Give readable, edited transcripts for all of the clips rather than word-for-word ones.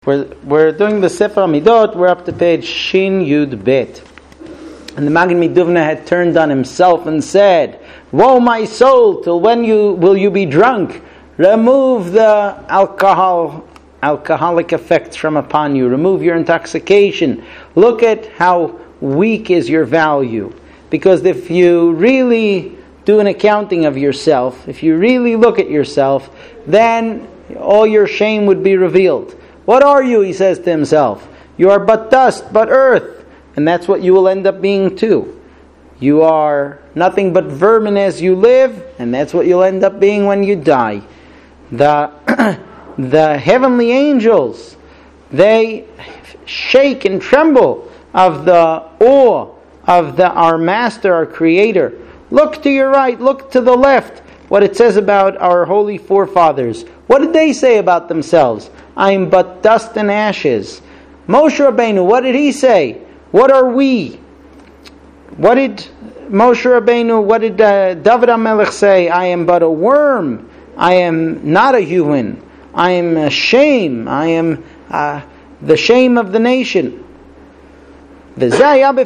We're doing the Sefer Midot. We're up to page Shin Yud Bet. And the Magen Miduvna had turned on himself and said, "Woe my soul, till when will you be drunk? Remove the alcoholic effects from upon you. Remove your intoxication. Look at how weak is your value. Because if you really do an accounting of yourself, if you really look at yourself, then all your shame would be revealed. What are you?" he says to himself. "You are but dust, but earth." And that's what you will end up being too. You are nothing but vermin as you live, and that's what you'll end up being when you die. The heavenly angels, they shake and tremble of the awe of our Master, our Creator. Look to your right, look to the left, what it says about our holy forefathers. What did they say about themselves? "I am but dust and ashes." Moshe Rabbeinu, what did he say? What are we? What did Moshe Rabbeinu, what did David HaMelech say? "I am but a worm. I am not a human. I am a shame. I am the shame of the nation." We're 2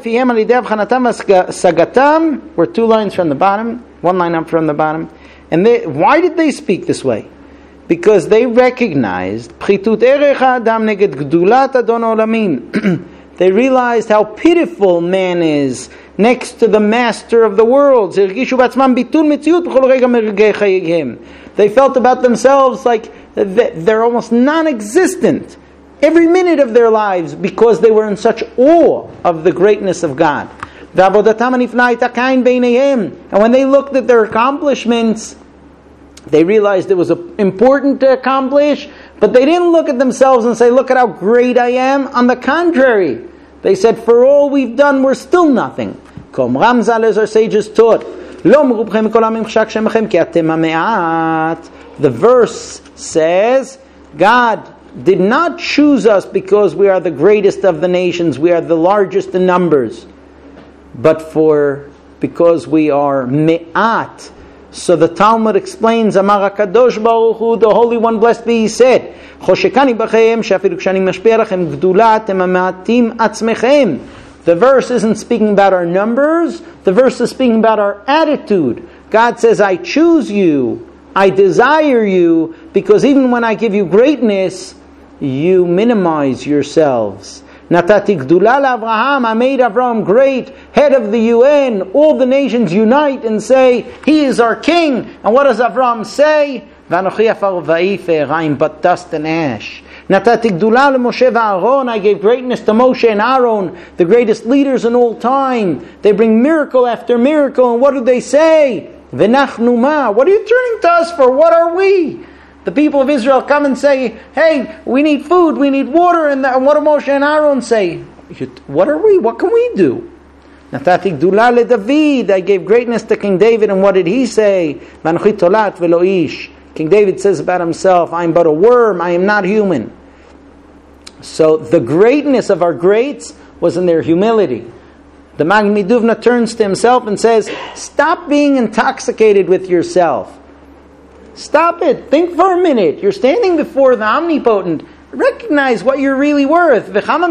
lines from the bottom, 1 line up from the bottom. And why did they speak this way? Because they recognized they realized how pitiful man is next to the Master of the worlds. They felt about themselves like they're almost non-existent every minute of their lives because they were in such awe of the greatness of God. And when they looked at their accomplishments, they realized it was important to accomplish, but they didn't look at themselves and say, "Look at how great I am." On the contrary, they said, "For all we've done, we're still nothing." Ramzal, as our sages taught, the verse says, God did not choose us because we are the greatest of the nations, we are the largest in numbers, but because we are me'at. So the Talmud explains, Amar HaKadosh Baruch Hu, the Holy One, blessed be He, said, "Choshekani b'cheim, she'afilu k'shani mashpia lachem gdula atem hamatim atzmechem." The verse isn't speaking about our numbers, the verse is speaking about our attitude. God says, "I choose you, I desire you, because even when I give you greatness, you minimize yourselves." Natati gdula l'Avraham, I made Avraham great, head of the UN. All the nations unite and say, he is our king. And what does Avraham say? V'anochi afar va'efer, I am but dust and ash. Natati gdula l'Moshe v'Aaron, I gave greatness to Moshe and Aaron, the greatest leaders in all time. They bring miracle after miracle, and what do they say? V'nachnu ma, what are you turning to us for? What are we? The people of Israel come and say, "Hey, we need food, we need water," and what do Moshe and Aaron say? "What are we? What can we do?" Natati gdula leDavid, I gave greatness to King David, and what did he say? V'anochi tolat v'lo ish. King David says about himself, "I am but a worm, I am not human." So the greatness of our greats was in their humility. The Magen Miduvna turns to himself and says, "Stop being intoxicated with yourself. Stop it. Think for a minute. You're standing before the omnipotent. Recognize what you're really worth."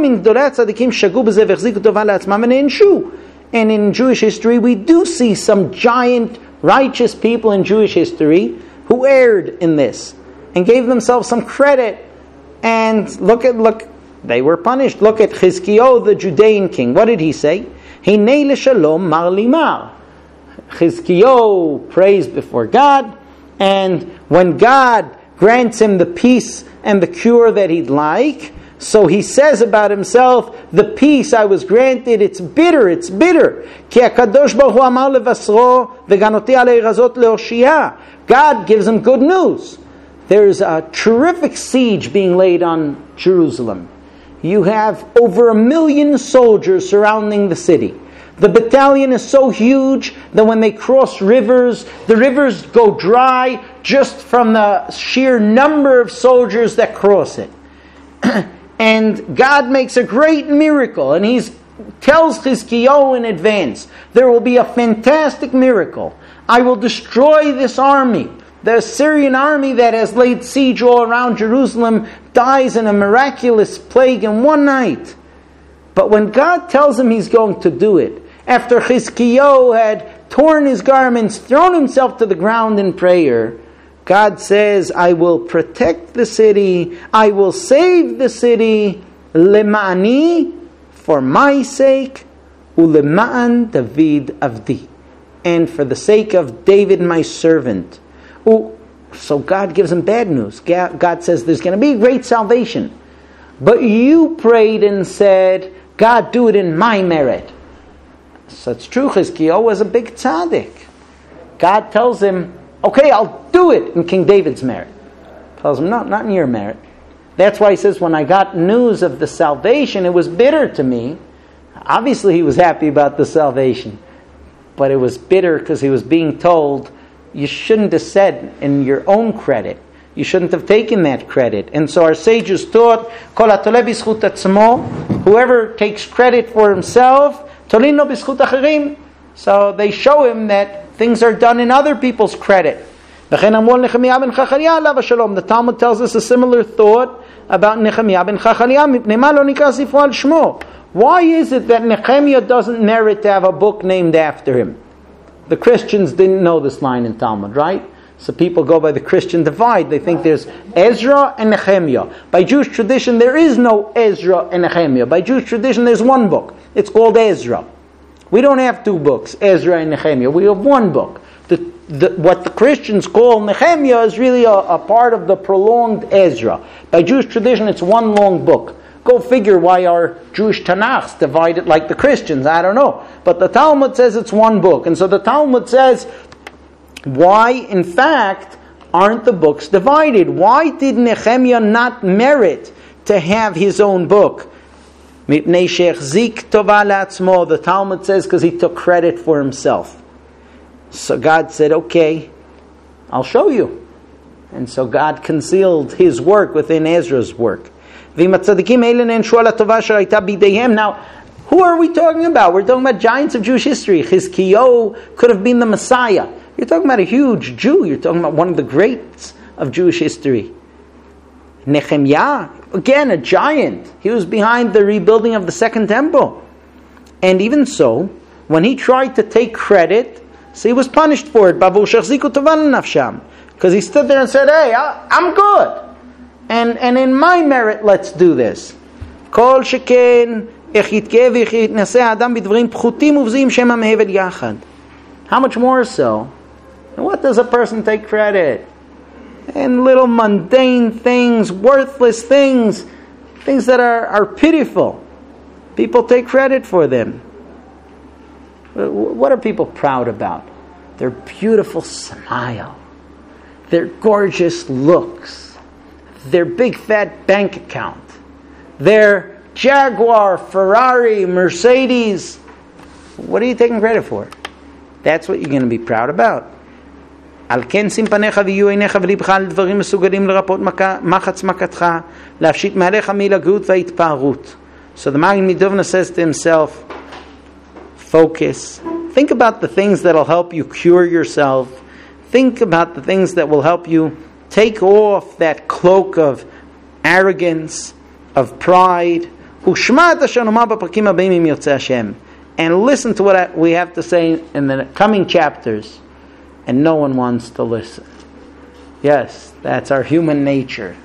And in Jewish history, we do see some giant righteous people in Jewish history who erred in this and gave themselves some credit. And look, they were punished. Look at Chizkiyahu, the Judean king. What did he say? Hinei l'shalom mar limar. Chizkiyahu prays before God, and when God grants him the peace and the cure that he'd like, so he says about himself, "The peace I was granted, it's bitter, it's bitter." Ki HaKadosh Baruch Hu amar levasro v'ganoti alei razot le'oshia. God gives him good news. There's a terrific siege being laid on Jerusalem. You have over 1 million soldiers surrounding the city. The battalion is so huge that when they cross rivers, the rivers go dry just from the sheer number of soldiers that cross it. And God makes a great miracle, and He tells Chizkiyahu in advance, there will be a fantastic miracle. I will destroy this army. The Assyrian army that has laid siege all around Jerusalem dies in a miraculous plague in one night. But when God tells him he's going to do it, after Chizkiyahu had torn his garments, thrown himself to the ground in prayer, God says, I will protect the city, I will save the city, lema'ani, for my sake, ulema'an David avdi, and for the sake of David my servant. So God gives him bad news. God says there's going to be great salvation. But you prayed and said, God, do it in my merit. So it's true, Chizkiyahu was a big tzaddik. God tells him, okay, I'll do it in King David's merit. Tells him, no, not in your merit. That's why he says, when I got news of the salvation, it was bitter to me. Obviously he was happy about the salvation. But it was bitter because he was being told, you shouldn't have said in your own credit. You shouldn't have taken that credit. And so our sages taught, whoever takes credit for himself, so they show him that things are done in other people's credit. The Talmud tells us a similar thought about Nehemiah ben Chachaliah. Why is it that Nehemiah doesn't merit to have a book named after him? The Christians didn't know this line in Talmud, right? So people go by the Christian divide. They think there's Ezra and Nehemiah. By Jewish tradition, there is no Ezra and Nehemiah. By Jewish tradition, there's one book. It's called Ezra. We don't have two books, Ezra and Nehemiah. We have one book. What the Christians call Nehemiah is really a part of the prolonged Ezra. By Jewish tradition, it's one long book. Go figure why our Jewish Tanakh's divided like the Christians. I don't know. But the Talmud says it's one book. And so the Talmud says, why, in fact, aren't the books divided? Why did Nehemiah not merit to have his own book? The Talmud says because he took credit for himself. So God said, okay, I'll show you. And so God concealed his work within Ezra's work. Now, who are we talking about? We're talking about giants of Jewish history. Chizkiyahu could have been the Messiah. You're talking about a huge Jew. You're talking about one of the greats of Jewish history. Nehemiah, again, a giant. He was behind the rebuilding of the Second Temple. And even so, when he tried to take credit, so he was punished for it. Because he stood there and said, hey, I'm good. And in my merit, let's do this. How much more so? What does a person take credit? In little mundane things, worthless things, things that are pitiful. People take credit for them. What are people proud about? Their beautiful smile, their gorgeous looks, their big fat bank account, their Jaguar, Ferrari, Mercedes. What are you taking credit for? That's what you're going to be proud about. על כן שים פניך ויהיו עיניך ולבך על דברים מסוגלים לרפות מחץ מכתך, להפשיט מעליך מהילגות וההתפארות. So the Magen Midovna says to himself, focus. Think about the things that will help you cure yourself. Think about the things that will help you take off that cloak of arrogance, of pride. And listen to what we have to say in the coming chapters. And no one wants to listen. Yes, that's our human nature.